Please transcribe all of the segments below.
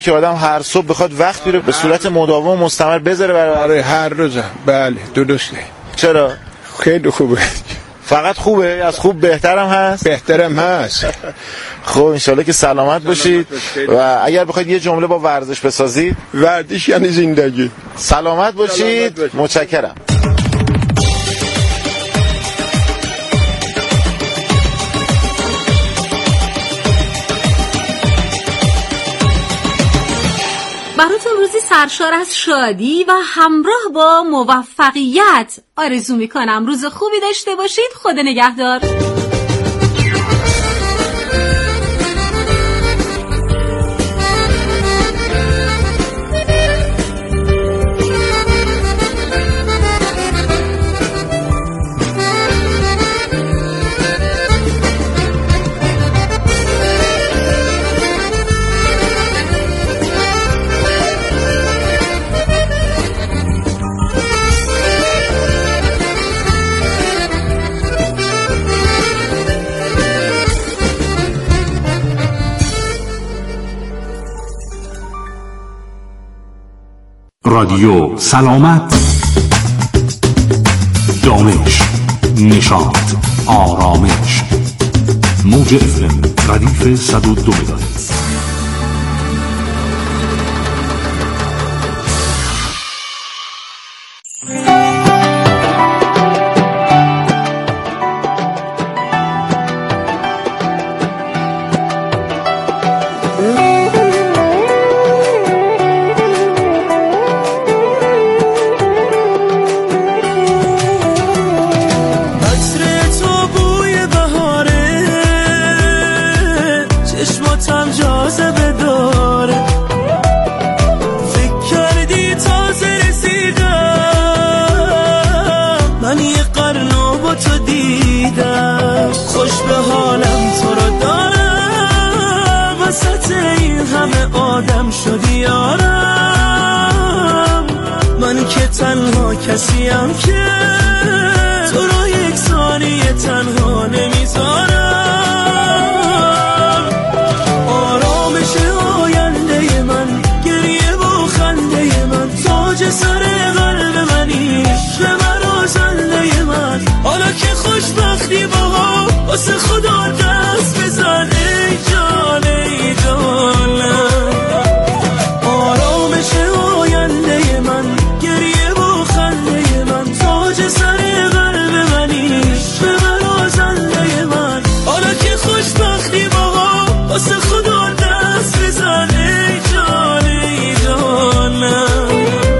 که آدم هر صبح بخواد وقت بیره به صورت مداوم و مستمر بذاره برای هر روز. بله درسته. چرا؟ خیلی خوبه. فقط خوبه؟ از خوب بهترم هست؟ بهترم هست. خب انشالله که سلامت باشید. و اگر بخواید یه جمله با ورزش بسازید؟ ورزش یعنی زندگی. سلامت باشید. متشکرم. براتون روزی سرشار از شادی و همراه با موفقیت آرزو میکنم. روز خوبی داشته باشید. خدا نگهدار. رادیو سلامت، دانش، نشاط، آرامش. موج FM ردیف 102 مگاهرتز. کسیم که تو رو یک ثانیه تنها نمیذارم. آرامش آینده من، گریه و خنده من، تاج سر قلب منی، شمرازنده من. حالا که خوشبختی باها واسه خدا دست بزن ای جان ای جانم. آرامش آینده من، گریه و خنده من، تاج سر قلب منی، شمرازنده من. حالا که خوشبختی باها واسه خدا دست بزن ای جان ای جانم.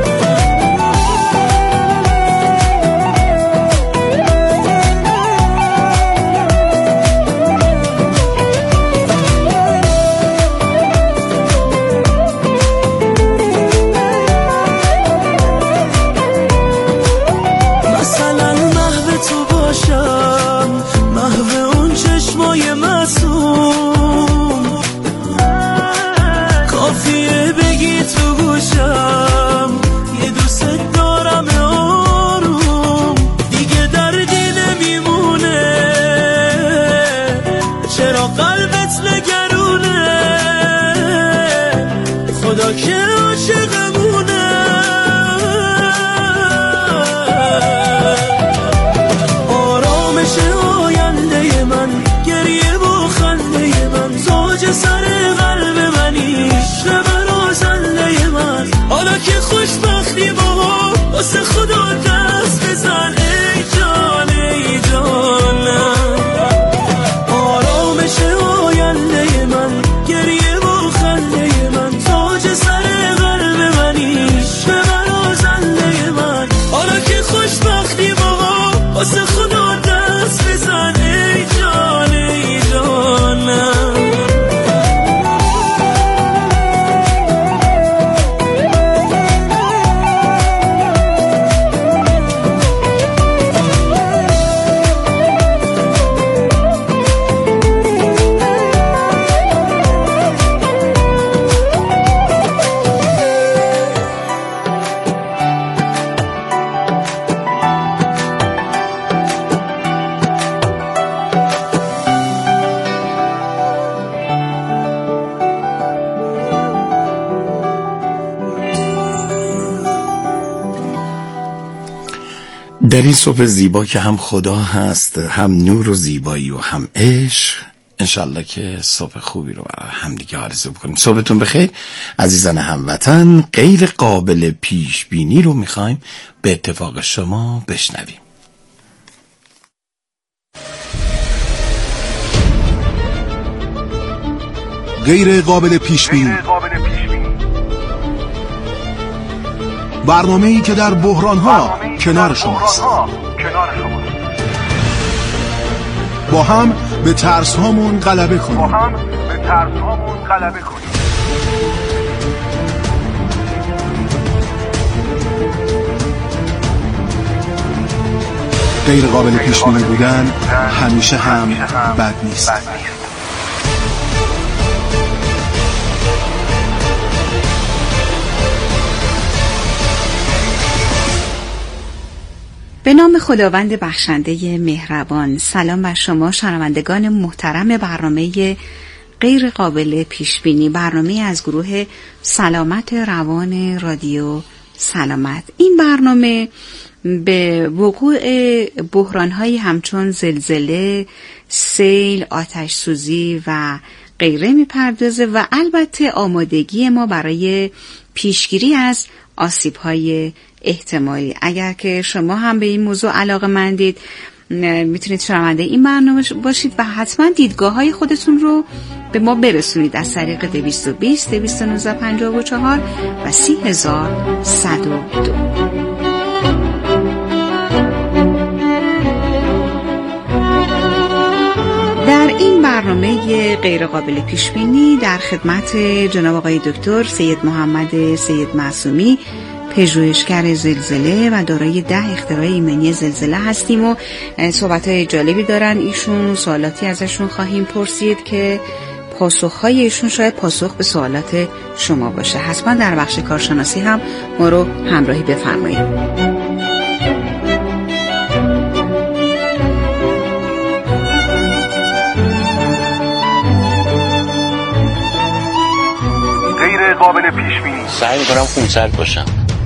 خوشبختی باها واسه خدا دست بزن ای جان ای جانم. آرامش آینده من، گریه و خنده من، تاج سر قلب منی، شمرازنده من. حالا که خوشبختی باها واسه خدا دست بزن ای جان ای جانم. در این صبح زیبا که هم خدا هست، هم نور و زیبایی و هم عشق، انشالله که صبح خوبی رو برای همدیگه آرزو بکنیم. صبحتون بخیر عزیزان هموطن. غیر قابل پیش بینی رو میخوایم به اتفاق شما بشنویم. غیر قابل پیش بینی، برنامه‌ای که در بحران‌ها کنار شماست. با هم به ترس‌هامون غلبه کنیم. غیر قابل پیش بینی بودن همیشه هم بد نیست. به نام خداوند بخشنده مهربان. سلام بر شما شنوندگان محترم برنامه غیر قابل پیش بینی، برنامه از گروه سلامت روان رادیو سلامت. این برنامه به وقوع بحران‌های همچون زلزله، سیل، آتش سوزی و غیره میپردازه و البته آمادگی ما برای پیشگیری از آسیب‌های احتمالی. اگر که شما هم به این موضوع علاقه‌مندید میتونید شنونده این برنامه باشید و حتما دیدگاه‌های خودتون رو به ما برسونید از طریق 220 219 54 و 30102. در این برنامه غیر قابل پیش بینی در خدمت جناب آقای دکتر سید محمد سید معصومی، پژوهشگر زلزله و دارای 10 اختراع ایمنی زلزله هستیم و صحبت‌های جالبی دارن ایشون. سوالاتی ازشون خواهیم پرسید که پاسخ‌های ایشون شاید پاسخ به سوالات شما باشه. حتما در بخش کارشناسی هم ما رو همراهی بفرمایید. قابل پیش بینی. سعی می‌کنم خونسرد باشم،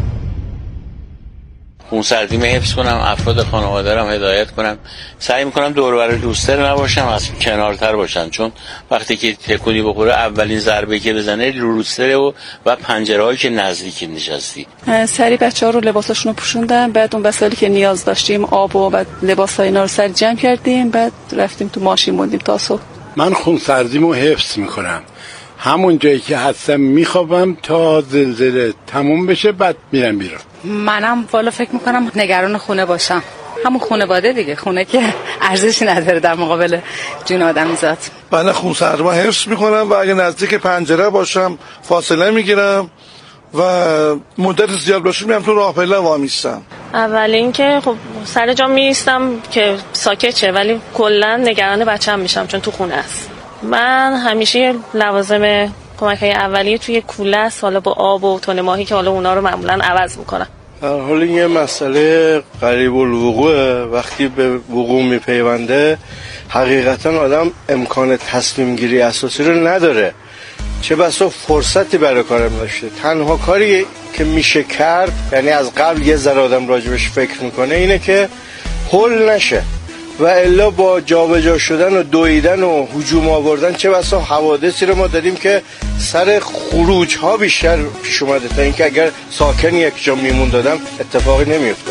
خونسردیمو حفظ کنم، افراد خانواده رو هدایت کنم. سعی می‌کنم دور و بر دوستر نباشم، از کنارتر باشم، چون وقتی که تکونی بخوره اولین ضربه که بزنه روستره و پنجره‌هایی که نزدیکی نشستی. سری بچه‌ها رو لباساشون رو پوشوندم، بعد اون وسایلی که نیاز داشتیم آب و بعد لباسای اینا رو سر جمع کردیم، بعد رفتیم تو ماشین موندیم تا صبح. من خونسردیمو حفظ می‌کنم، همون جایی که هستم میخوابم تا زلزله تموم بشه، بعد میرم بیرون. منم والا فکر میکنم نگران خونه باشم، همون خانواده دیگه، خونه که ارزشی نداره در مقابل جون آدمیزاد. من خونسردیمو حفظ میکنم و اگه نزدیک پنجره باشم فاصله میگیرم و مدت زیاد باشه میرم تو راهپله وامیستم. اول اینکه خب سر جا میایستم که ساکت شه، ولی کلا نگران بچه‌م میشم چون تو خونه است. من همیشه لوازم کمک‌های اولیه توی کوله است، حالا با آب و تن ماهی که حالا اونا رو معمولاً عوض میکنم. در حال یه مسئله قریب الوقوع وقتی به وقوع میپیونده، حقیقتا آدم امکان تصمیم گیری اساسی رو نداره، چه بسا فرصتی برای کارم داشته. تنها کاری که میشه کرد، یعنی از قبل یه ذره آدم راجبش فکر میکنه، اینه که هول نشه و الا با جابجا شدن و دویدن و هجوم آوردن چه بسا حوادثی رو ما داریم که سر خروج ها بیشتر پیش اومده تا اینکه اگر ساکن یک جا میمون دادم اتفاقی نمیفته.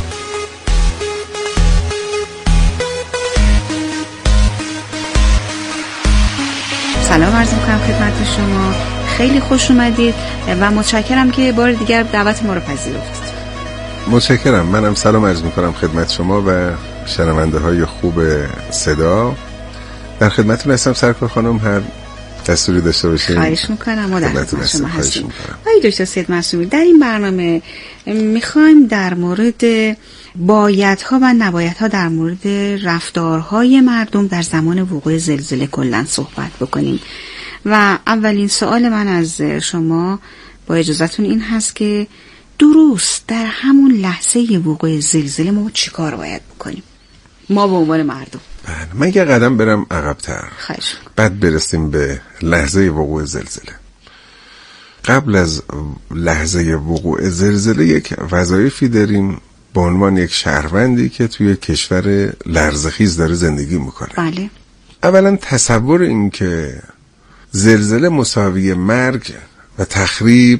سلام عرض می‌کنم خدمت شما، خیلی خوش اومدید و متشکرم که بار دیگر دعوت ما رو پذیرفتید. متشکرم. منم سلام عرض می‌کنم خدمت شما و شنونده های خوب صدا. در خدمتتون هستم سرکار خانم، هر دستوری داشته باشین. خواهش میکنم. ما در خدمت شما هستیم. آقای دکتر سید معصومی، در این برنامه میخوایم در مورد بایدها و نبایدها در مورد رفتارهای مردم در زمان وقوع زلزله کلاً صحبت بکنیم و اولین سوال من از شما با اجازهتون این هست که درست در همون لحظه وقوع زلزله ما چی کار باید بکنیم ما به عنوان مردم؟ من یه قدم برم عقب‌تر، خواهش. بعد برسیم به لحظه وقوع زلزله. قبل از لحظه وقوع زلزله یک وظایفی داریم به عنوان یک شهروندی که توی کشور لرزخیز داره زندگی میکنه. بله. اولا تصور این که زلزله مساوی مرگ و تخریب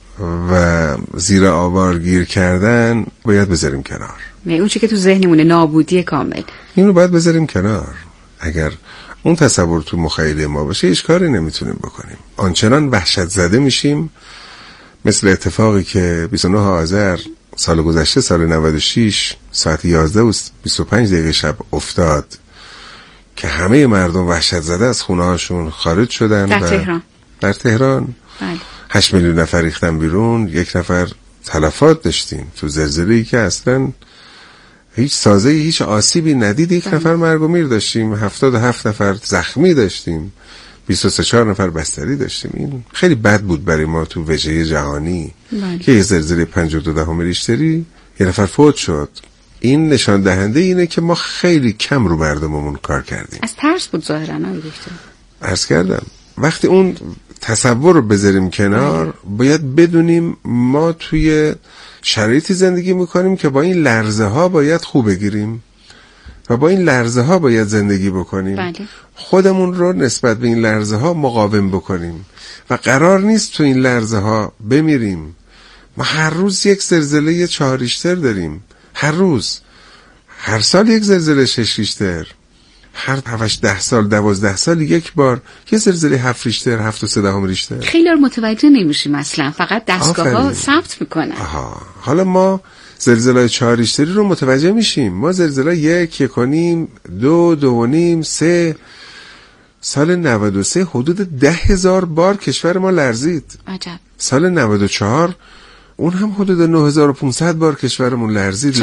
و زیر آوار گیر کردن باید بذاریم کنار. اون چی که تو ذهنمونه نابودی کامل، اینو باید بذاریم کنار. اگر اون تصور تو مخیله ما باشه هیچ کاری نمیتونیم بکنیم. آنچنان وحشت زده میشیم مثل اتفاقی که 29 آذر سال گذشته، سال 96 ساعت 11 و 25 دقیقه شب افتاد که همه مردم وحشت زده از خونه هاشون خارج شدن. در تهران 8 میلیون نفر ریختن بیرون. 1 نفر تلفات داشتیم تو زلزله‌ای که اصلا هیچ سازه هیچ آسیبی ندید. 1 نفر مرگ و میر داشتیم. 77 نفر زخمی داشتیم. 23 نفر بستری داشتیم. این خیلی بد بود برای ما تو وجهه جهانی که یه زلزله 5.2 ریشتری 1 نفر فوت شد. این نشان دهنده اینه که ما خیلی کم رو مردممون کار کردیم. از ترس بود ظاهرا. دکتر عرض کردم وقتی اون تصور رو بذاریم کنار باید بدونیم ما توی شرایطی زندگی میکنیم که با این لرزه ها باید خوب بگیریم و با این لرزه ها باید زندگی بکنیم. خودمون رو نسبت به این لرزه ها مقاوم بکنیم و قرار نیست تو این لرزه ها بمیریم. ما هر روز یک زلزله 4 ریشتر داریم. هر روز، هر سال یک زلزله 6 ریشتر، هر 7-10 سال 12 سال یک بار یه زلزله 7 ریشتر 7.3 ریشتر. خیلی متوجه نمیشیم اصلا، فقط دستگاه‌ها ثبت میکنن. حالا ما زلزله 4 ریشتری رو متوجه میشیم. ما زلزله 1، 1.5، 2، 2.5، 3 سال 93 حدود 10,000 بار کشور ما لرزید. عجب. سال 94 اون هم حدود 9500 بار کشورمون لرزید.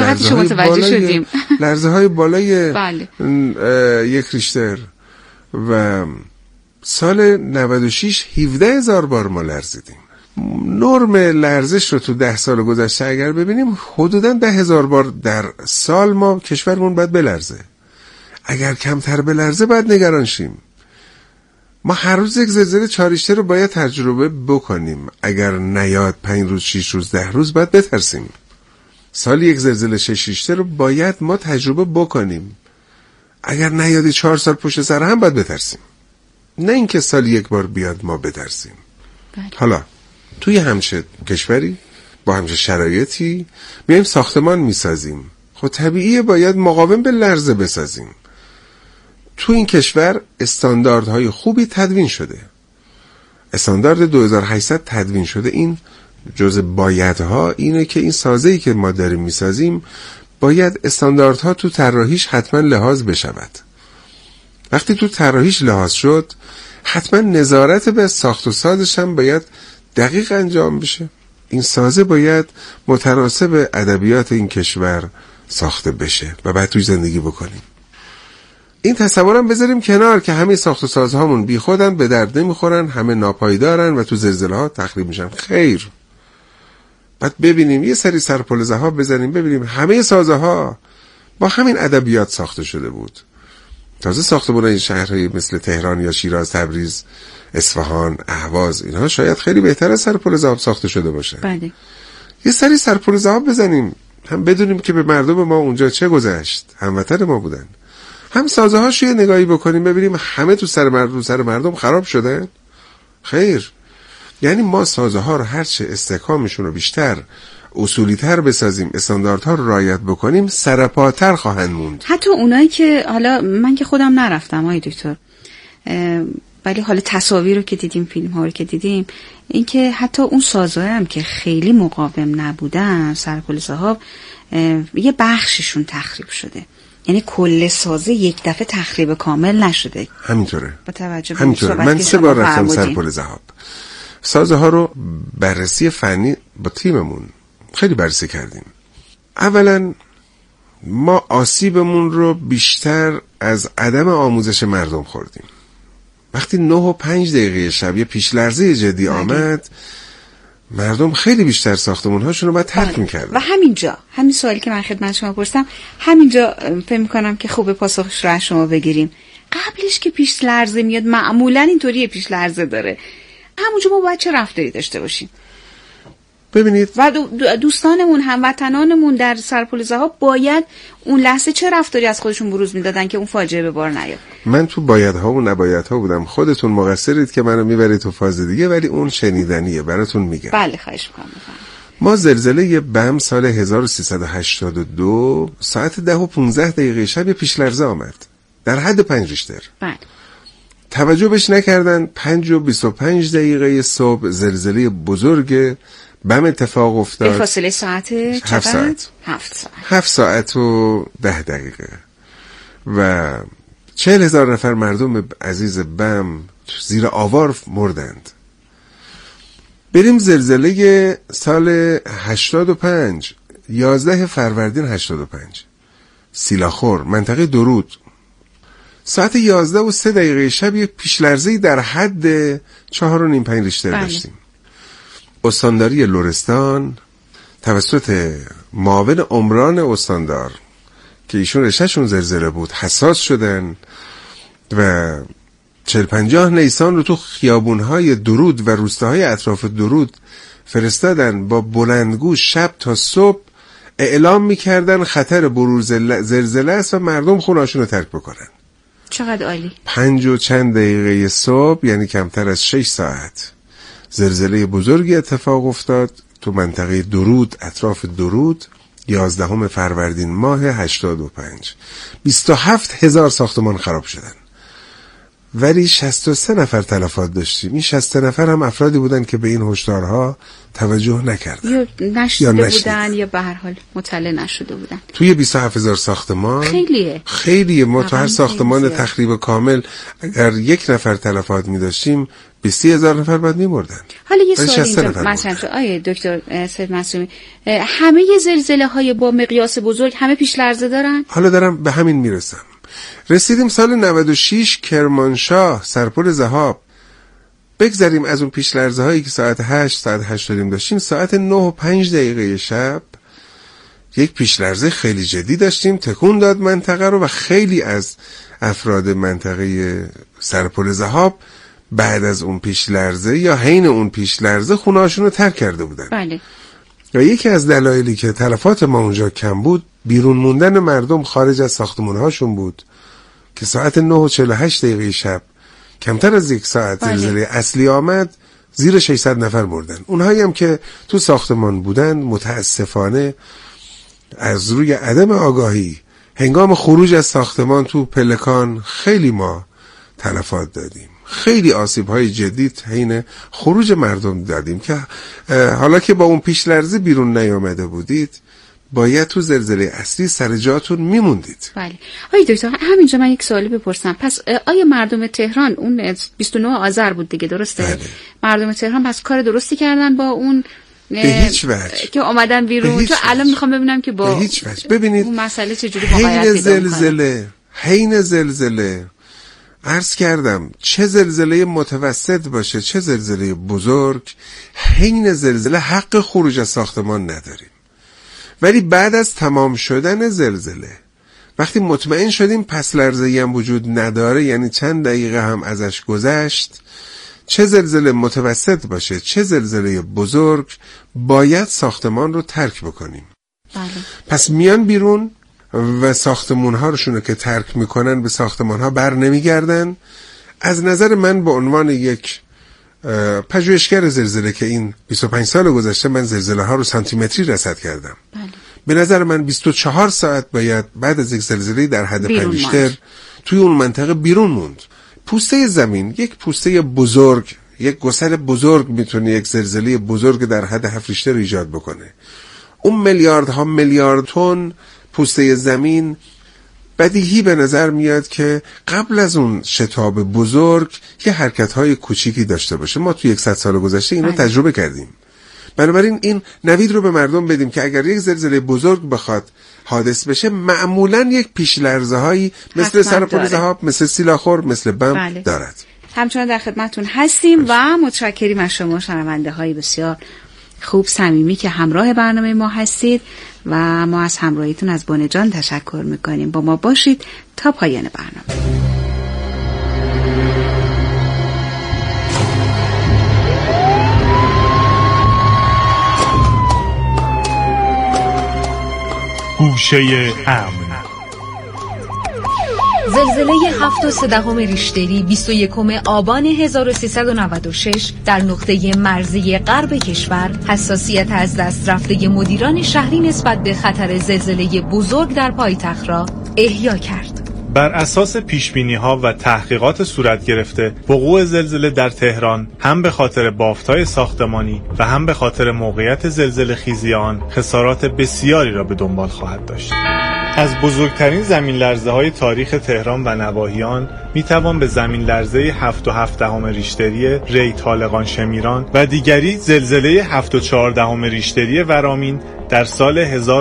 لرزه های بالای 1 ریشتر. و سال 96 17,000 بار ما لرزیدیم. نرم لرزش رو تو 10 سال گذشته اگر ببینیم حدوداً 10,000 بار در سال ما کشورمون باید بلرزه. اگر کمتر بلرزه باید نگران شیم. ما هر روز یک زلزله 4 ریشتر رو باید تجربه بکنیم. اگر نیاد 5 روز 6 روز 10 روز باید بترسیم. سالی یک زلزله 6 ریشتر رو باید ما تجربه بکنیم. اگر نیاد 4 سال پشت سر هم باید بترسیم. نه اینکه سال یک بار بیاد ما بترسیم. حالا توی همچه کشوری با همچه شرایطی میایم ساختمان میسازیم. خب طبیعیه باید مقاوم به لرزه بسازیم. تو این کشور استانداردهای خوبی تدوین شده. استاندارد 2800 تدوین شده. این جزء بایدها اینه که این سازه‌ای که ما داریم میسازیم باید استانداردها تو طراحیش حتما لحاظ بشود. وقتی تو طراحیش لحاظ شد حتما نظارت به ساخت و سازش هم باید دقیق انجام بشه. این سازه باید متناسب ادبیات این کشور ساخته بشه و بعد توی زندگی بکنیم. این تصورم بذاریم کنار که همه ساخت و سازهامون بی خودن، به درد نمیخورن، همه ناپایدارن و تو زلزله ها تخریب میشن. خیر. بعد ببینیم یه سری سرپل ذهاب بزنیم ببینیم همه سازه ها با همین ادبیات ساخته شده بود. تازه ساختمون این شهرهای مثل تهران یا شیراز، تبریز، اصفهان، اهواز اینها شاید خیلی بهتر از سرپل ذهاب ساخته شده باشه. بله. یه سری سرپل ذهاب بزنیم هم بدونیم که به مردم ما اونجا چه گذشت، هموطن ما بودن. هم سازه هاشو یه نگاهی بکنیم ببینیم همه تو سر مردم خراب شدن. خیر. یعنی ما سازه ها رو هرچه استحکامشون رو بیشتر اصولی تر بسازیم، استانداردها رو رعایت بکنیم، سرپاتر خواهند موند. حتی اونایی که حالا من که خودم نرفتم آقای دکتر، ولی حالا تصاویر رو که دیدیم، فیلم ها رو که دیدیم، این که حتی اون سازه هم که خیلی مقاوم نبودن، سرپل ذهاب، یه بخششون تخریب شده. یعنی کل سازه یک دفعه تخریب کامل نشده. همینطوره. با توجه به همینطوره. من 3 بار رفتم سرپل ذهاب. سازه ها رو بررسی فنی با تیممون خیلی بررسی کردیم. اولا ما آسیبمون رو بیشتر از عدم آموزش مردم خوردیم. وقتی 9:05 شب یه پیش لرزه جدی آمد، مردم خیلی بیشتر ساختمون هاشون رو باید ترک میکردن. و همین سوالی که من خدمت شما پرسیدم، همینجا فکر میکنم که خوب پاسخش رو از شما بگیریم. قبلش که پیش لرزه میاد معمولا اینطوریه، پیش لرزه داره، همونجا ما باید چه رفتاری داشته باشیم؟ ببینید و دوستانمون هموطنانمون در سرپل ها باید اون لحظه چه رفتاری از خودشون بروز میدادن که اون فاجعه به بار نیاد. من تو بایدها و نبایدها بودم، خودتون مقصرید که منو میبرید تو فاز دیگه، ولی اون شنیدنیه براتون میگم. بله خواهش میکنم. ما زلزله بم سال 1382 ساعت 10:15 شب یه پیش‌لرزه آمد در حد 5 ریشتر. بله. توجه بهش نکردن. 5:25 صبح زلزله بزرگ بم اتفاق افتاد. به فاصله ساعت 7 ساعت. 7 ساعت و 10 دقیقه و 40,000 نفر مردم عزیز بم زیر آوار مردند. بریم زلزله سال 85 11 فروردین 85 سیلاخور منطقه درود ساعت 11:03 شب یه پیش‌لرزه‌ای در حد 4.5 ریشتر داشتیم. استانداری لرستان توسط معاون عمران استاندار که ایشون رشته‌شون زلزله بود حساس شدن و 40-50 نیسان رو تو خیابون‌های درود و روستاهای اطراف درود فرستادن با بلندگو شب تا صبح اعلام می‌کردن خطر بروز زلزله است و مردم خونه‌هاشون رو ترک بکنن. چقدر عالی. 5 و چند دقیقه صبح یعنی کمتر از 6 ساعت زلزله بزرگی اتفاق افتاد تو منطقه درود، اطراف درود 11 فروردین ماه 85. 27,000 ساختمان خراب شدن ولی 63 نفر تلفات داشتیم. این 63 نفر هم افرادی بودن که به این هشدارها توجه نکردن یا نشده بودن یا به هر حال مطلع نشده بودن. توی 27,000 ساختمان خیلیه. ما تو هر ساختمان تخریب کامل اگر 1 نفر تلفات می داشتیم 20,000 نفر بعد می مردن. حالا یه سوال اینجا مثلا آیه دکتر سید معصومی، همه زلزله های با مقیاس بزرگ همه پیش لرزه دارن؟ حالا دارم به همین میرسم. رسیدیم سال 96 کرمانشاه سرپل ذهاب. بگذاریم از اون پیش لرزه هایی که ساعت 8 داشتیم. ساعت 9:05 شب یک پیش لرزه خیلی جدی داشتیم، تکون داد منطقه رو و خیلی از افراد منطقه سرپل ذهاب بعد از اون پیش لرزه یا حین اون پیش لرزه خونه‌هاشون رو ترک کرده بودن. بله. و یکی از دلایلی که تلفات ما اونجا کم بود بیرون موندن مردم خارج از ساختمان‌هاشون بود که ساعت 9:48 شب کمتر از 1 ساعت زلزله اصلی آمد، زیر 600 نفر مردن. اونهایی هم که تو ساختمان بودن متاسفانه از روی عدم آگاهی هنگام خروج از ساختمان تو پلکان خیلی ما تلفات دادیم، خیلی آسیب‌های جدی حین خروج مردم دادیم که حالا که با اون پیش لرزه بیرون نیامده بودید باید تو زلزله اصلی سر جاتون میموندید. بله. آقای دکتر همینجا من یک سوالی بپرسم. پس آیا مردم تهران اون 29 آذر بود دیگه، درسته؟ بله. مردم تهران پس کار درستی کردن با اون به هیچ وجه که اومدن بیرون؟ تو الان میخوام ببینم که با به هیچ وجه. ببینید اون مسئله چجوری واقعیت حین زلزله عرض کردم چه زلزله متوسط باشه چه زلزله بزرگ، حین زلزله حق خروج از ساختمان نداریم. ولی بعد از تمام شدن زلزله وقتی مطمئن شدیم پس لرزه‌ای هم وجود نداره، یعنی چند دقیقه هم ازش گذشت، چه زلزله متوسط باشه چه زلزله بزرگ باید ساختمان رو ترک بکنیم. بله. پس میان بیرون و ساختمون‌ها روشونه که ترک میکنن به ساختمان‌ها بر نمیگردن. از نظر من به عنوان یک پژوهشگر زلزله که این 25 سال گذشته من زلزله ها رو سانتیمتری رصد کردم. بله. به نظر من 24 ساعت باید بعد از یک زلزله در حد 5 ریشتر توی اون منطقه بیرون موند. پوسته زمین یک پوسته بزرگ، یک گسل بزرگ میتونه یک زلزله بزرگ در حد 7 ریشتر ایجاد بکنه. اون میلیاردها میلیارد تن پوسته زمین بدیهی به نظر میاد که قبل از اون شتاب بزرگ یه حرکت‌های کوچیکی داشته باشه. ما توی 100 سال گذشته اینو تجربه کردیم. بنابراین این نوید رو به مردم بدیم که اگر یک زلزله بزرگ بخواد حادث بشه معمولاً یک پیش لرزه‌هایی مثل سرپل ذهاب، مثل سیلاخور، مثل بم دارد. همچنان در خدمتتون هستیم و متشکریم از شما شنونده‌های بسیار خوب صمیمی که همراه برنامه ما هستید و ما از همراهیتون از بانه جان تشکر میکنیم. با ما باشید تا پایان برنامه. گوشه امن. زلزله 7.3 ریشتری 21 آبان 1396 در نقطه مرزی غرب کشور حساسیت از دست رفته مدیران شهری نسبت به خطر زلزله بزرگ در پایتخت را احیا کرد. بر اساس پیشبینی‌ها و تحقیقات صورت گرفته، وقوع زلزله در تهران هم به خاطر بافت‌های ساختمانی و هم به خاطر موقعیت زلزله خیزی آن خسارات بسیاری را به دنبال خواهد داشت. از بزرگترین زمین لرزه های تاریخ تهران و نواحیان میتوان به زمین لرزه 7.7 ریشتری ری طالقان شمیران و دیگری زلزله 7.4 ریشتری ورامین در سال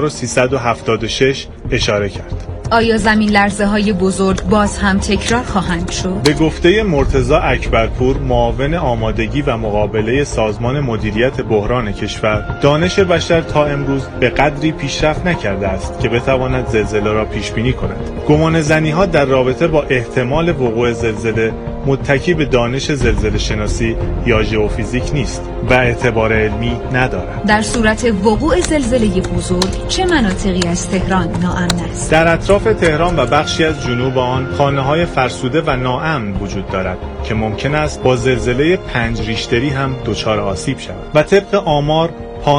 1376 اشاره کرد. آیا زمین لرزه های بزرگ باز هم تکرار خواهند شد؟ به گفته مرتضی اکبرپور، معاون آمادگی و مقابله سازمان مدیریت بحران کشور، دانش بشر تا امروز به قدری پیشرفت نکرده است که بتواند زلزله را پیش بینی کند. گمان زنی ها در رابطه با احتمال وقوع زلزله متکی به دانش زلزله شناسی یا ژئوفیزیک نیست و اعتبار علمی ندارد. در صورت وقوع زلزله بزرگ چه مناطقی از تهران ناامن است؟ در اطراف تهران و بخشی از جنوب آن خانه‌های فرسوده و ناامن وجود دارد که ممکن است با زلزله 5 ریشتری هم دچار آسیب شود و طبق آمار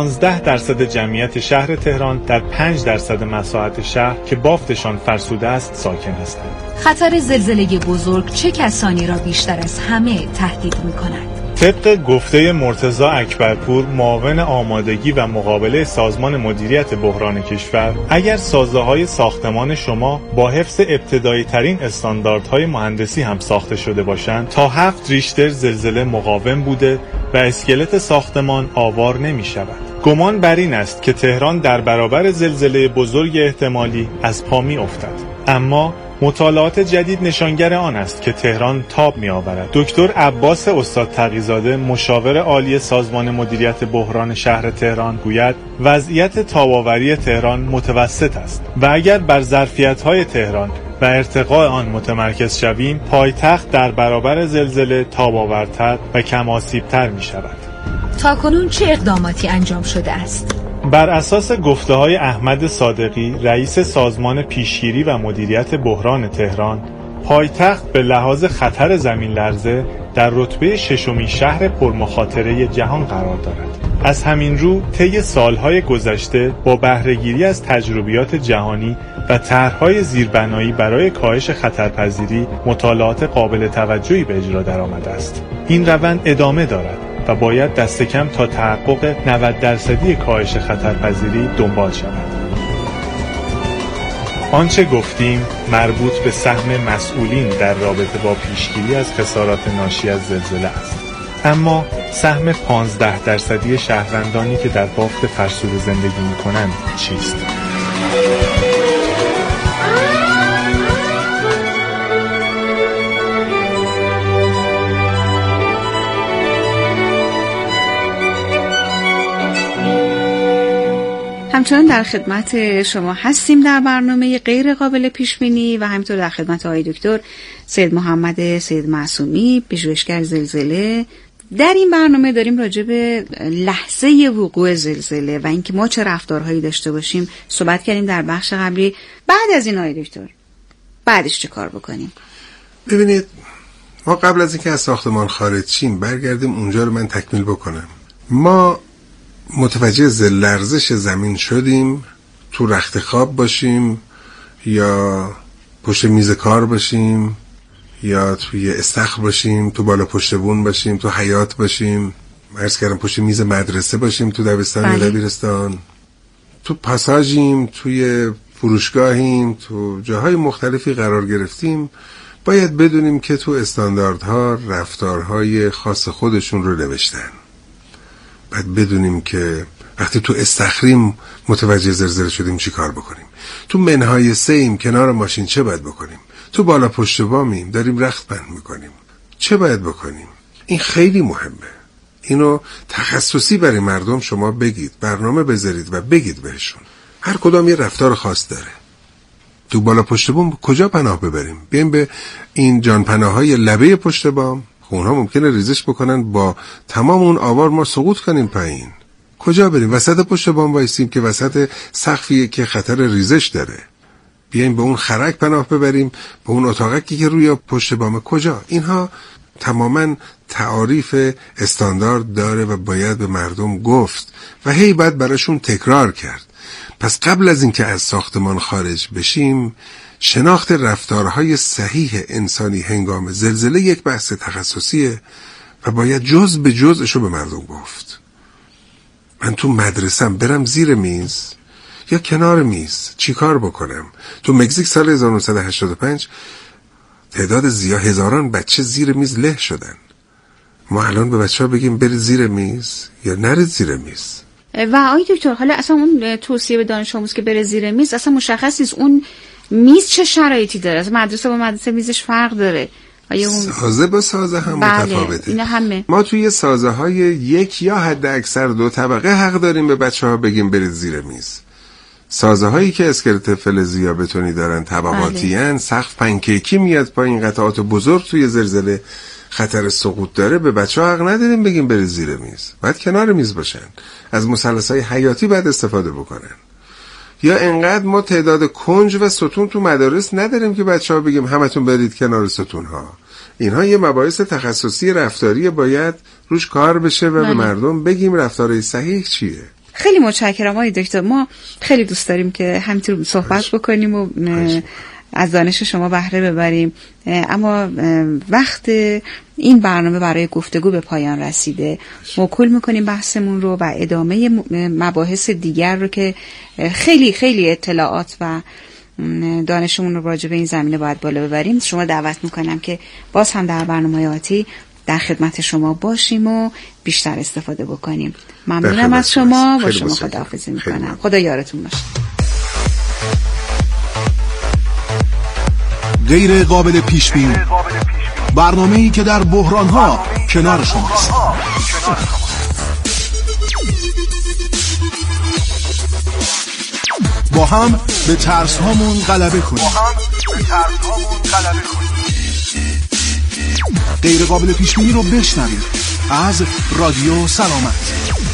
15% جمعیت شهر تهران در 5% مساحت شهر که بافتشان فرسوده است ساکن هستند. خطر زلزله بزرگ چه کسانی را بیشتر از همه تهدید می‌کند؟ طبق گفته مرتضی اکبرپور، معاون آمادگی و مقابله سازمان مدیریت بحران کشور، اگر سازه‌های ساختمان شما با حفظ ابتدایی ترین استانداردهای مهندسی هم ساخته شده باشند، تا 7 ریشتر زلزله مقاوم بوده و اسکلت ساختمان آوار نمی شود. گمان بر این است که تهران در برابر زلزله بزرگ احتمالی از پا می افتد. اما مطالعات جدید نشانگر آن است که تهران تاب می آورد. دکتر عباس استاد تقی‌زاده، مشاور عالی سازمان مدیریت بحران شهر تهران، گوید وضعیت تاب‌آوری تهران متوسط است و اگر بر ظرفیت‌های تهران و ارتقاء آن متمرکز شویم، پایتخت در برابر زلزله تاب‌آورتر و کم آسیب‌تر می شود. تاکنون چه اقداماتی انجام شده است؟ بر اساس گفته‌های احمد صادقی، رئیس سازمان پیشگیری و مدیریت بحران تهران، پایتخت به لحاظ خطر زمین لرزه در رتبه 6مین شهر پرمخاطره جهان قرار دارد. از همین رو طی سالهای گذشته با بهره‌گیری از تجربیات جهانی و طرح‌های زیربنایی برای کاهش خطرپذیری مطالعات قابل توجهی به اجرا درآمده است. این روند ادامه دارد و باید دست کم تا تحقق 90% کاهش خطرپذیری دنبال شود. آنچه گفتیم مربوط به سهم مسئولین در رابطه با پیشگیری از خسارات ناشی از زلزله است. اما سهم 15% شهروندانی که در بافت فرسوده زندگی می‌کنند چیست؟ همچنان در خدمت شما هستیم در برنامه غیر قابل پیش بینی و همینطور در خدمت آقای دکتر سید محمد سید معصومی، پژوهشگر زلزله. در این برنامه داریم راجع به لحظه وقوع زلزله و اینکه ما چه رفتارهایی داشته باشیم صحبت کردیم در بخش قبلی. بعد از این آقای دکتر بعدش چه کار بکنیم؟ ببینید، ما قبل از اینکه از ساختمان خارج شیم برگردیم اونجا رو من تکمیل بکنم. ما متوجه لرزش زمین شدیم، تو رخت خواب باشیم یا پشت میز کار باشیم یا توی استخر باشیم، تو بالا پشت بون باشیم، تو حیاط باشیم، عرض کردم پشت میز مدرسه باشیم، تو دبستان یا دبیرستان، تو پاساژیم، توی فروشگاهیم، تو جاهای مختلفی قرار گرفتیم، باید بدونیم که تو استانداردها رفتارهای خاص خودشون رو نوشتن. باید بدونیم که وقتی تو استخریم متوجه زلزله شدیم چی کار بکنیم، تو منهای سیم کنار ماشین چه باید بکنیم، تو بالا پشت بامیم داریم رخت بند میکنیم چه باید بکنیم. این خیلی مهمه. اینو تخصصی برای مردم شما بگید، برنامه بذارید و بگید بهشون. هر کدام یه رفتار خاص داره. تو بالا پشت بام کجا پناه ببریم؟ بیایم به این جان پناه‌های لبه پشت بام، اونها ممکنه ریزش بکنن، با تمام اون آوار ما سقوط کنیم پایین. کجا بریم؟ وسط پشت بام وایسیم که وسط سقفیه که خطر ریزش داره؟ بیایم به اون خرک پناه ببریم، به اون اتاقکی که روی پشت بام؟ کجا؟ اینها تماما تعاریف استاندارد داره و باید به مردم گفت و هی باید براشون تکرار کرد. پس قبل از اینکه از ساختمان خارج بشیم، شناخت رفتارهای صحیح انسانی هنگام زلزله یک بحث تخصصیه و باید جز به جزشو به مردم گفت. من تو مدرسم برم زیر میز یا کنار میز چی کار بکنم؟ تو مکزیک سال 1985 تعداد هزاران بچه زیر میز له شدن. ما الان به بچه ها بگیم برید زیر میز یا نرید زیر میز؟ و آقای دکتر حالا اصلا اون توصیه به دانش آموز که بره زیر میز اصلا مشخص نیست اون میز چه شرایطی داره. از مدرسه با مدرسه میزش فرق داره. سازه با سازه هم متفاوته. اینا همه. ما توی سازه های 1 یا حد اکثر 2 طبقه حق داریم به بچه ها بگیم برید زیر میز. سازه هایی که اسکلت فلزی یا بتونی دارن طبقاتی ان، سقف پنکیکی میاد پایین، قطعات بزرگ توی زلزله خطر سقوط داره، به بچه ها حق نداریم بگیم برید زیر میز. باید کنار میز باشن، از مثلث‌های حیاتی باید استفاده بکنن. یا انقدر ما تعداد کنج و ستون تو مدارس نداریم که بچه ها بگیم همتون برید کنار ستون ها. اینها یه مباحث تخصصی رفتاری باید روش کار بشه و به مردم بگیم رفتارهای صحیح چیه. خیلی متشکرم آقای دکتر. ما خیلی دوست داریم که همینطور صحبت بکنیم و از دانش شما بهره ببریم، اما وقت این برنامه برای گفتگو به پایان رسیده. موکول میکنیم بحثمون رو و ادامه مباحث دیگر رو که خیلی خیلی اطلاعات و دانشمون رو راجع به این زمینه باید بالا ببریم. شما دعوت میکنم که باز هم در برنامه آتی در خدمت شما باشیم و بیشتر استفاده بکنیم. ممنونم از شما. با شما خداحافظی میکنم. خدا یارتون باشه. غیر قابل پیش بینی، برنامه‌ای که در بحران‌ها کنار شماست. با هم به ترس‌هامون غلبه کنیم. غیر قابل پیش بینی رو بشنوید از رادیو سلامت.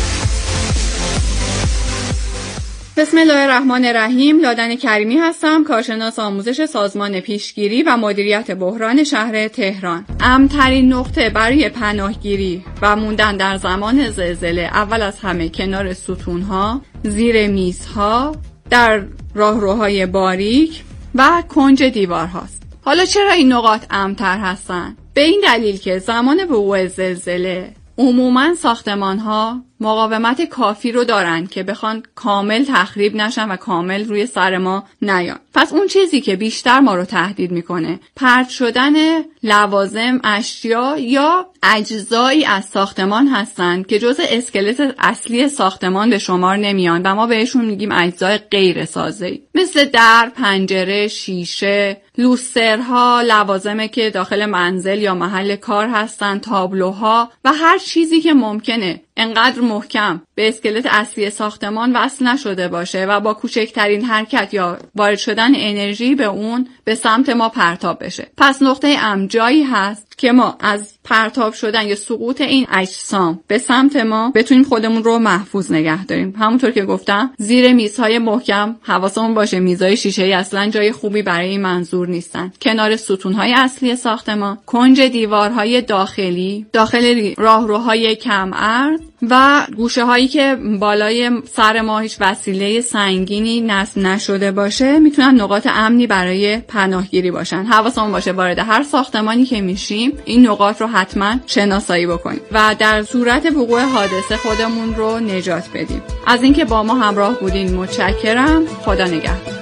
بسم الله الرحمن الرحیم. لادن کریمی هستم، کارشناس آموزش سازمان پیشگیری و مدیریت بحران شهر تهران. امن‌ترین نقطه برای پناهگیری و موندن در زمان زلزله اول از همه کنار ستون‌ها، زیر میزها، در راهروهای باریک و کنج دیوارهاست. حالا چرا این نقاط امن‌تر هستن؟ به این دلیل که زمان وقوع زلزله عموماً ساختمان‌ها مقاومت کافی رو دارن که بخوان کامل تخریب نشن و کامل روی سر ما نیان. پس اون چیزی که بیشتر ما رو تهدید میکنه پرت شدن لوازم، اشیا یا اجزایی از ساختمان هستن که جزء اسکلت اصلی ساختمان به شمار نمیان و ما بهشون میگیم اجزای غیر سازه‌ای، مثل در، پنجره، شیشه، لوسترها، لوازمی که داخل منزل یا محل کار هستن، تابلوها و هر چیزی که ممکنه انقدر محکم به اسکلت اصلی ساختمان وصل نشده باشه و با کوچکترین حرکت یا وارد شدن انرژی به اون به سمت ما پرتاب بشه. پس نقطه امن جایی هست که ما از پرتاب شدن یا سقوط این اجسام به سمت ما بتونیم خودمون رو محفوظ نگه داریم. همونطور که گفتم زیر میزهای محکم حواسمون باشه، میزهای شیشه‌ای اصلا جای خوبی برای این منظور نیستن. کنار ستونهای اصلی ساختمان، کنج دیوارهای داخلی، داخل راهروهای کم عرض و گوشه هایی که بالای سر ما هیچ وسیله سنگینی نصب نشده باشه میتونن نقاط امنی برای پناهگیری باشن. حواسمون باشه وارد هر ساختمانی که میشیم این نقاط رو حتما شناسایی بکنیم و در صورت وقوع حادثه خودمون رو نجات بدیم. از اینکه با ما همراه بودین متشکرم. خدا نگهدار.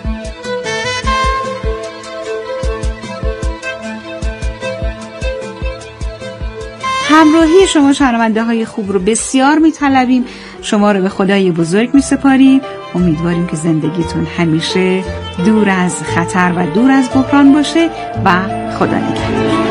همراهی شما شنونده های خوب رو بسیار میطلبیم. شما رو به خدای بزرگ میسپاریم. امیدواریم که زندگیتون همیشه دور از خطر و دور از بحران باشه و خدا نگهدار.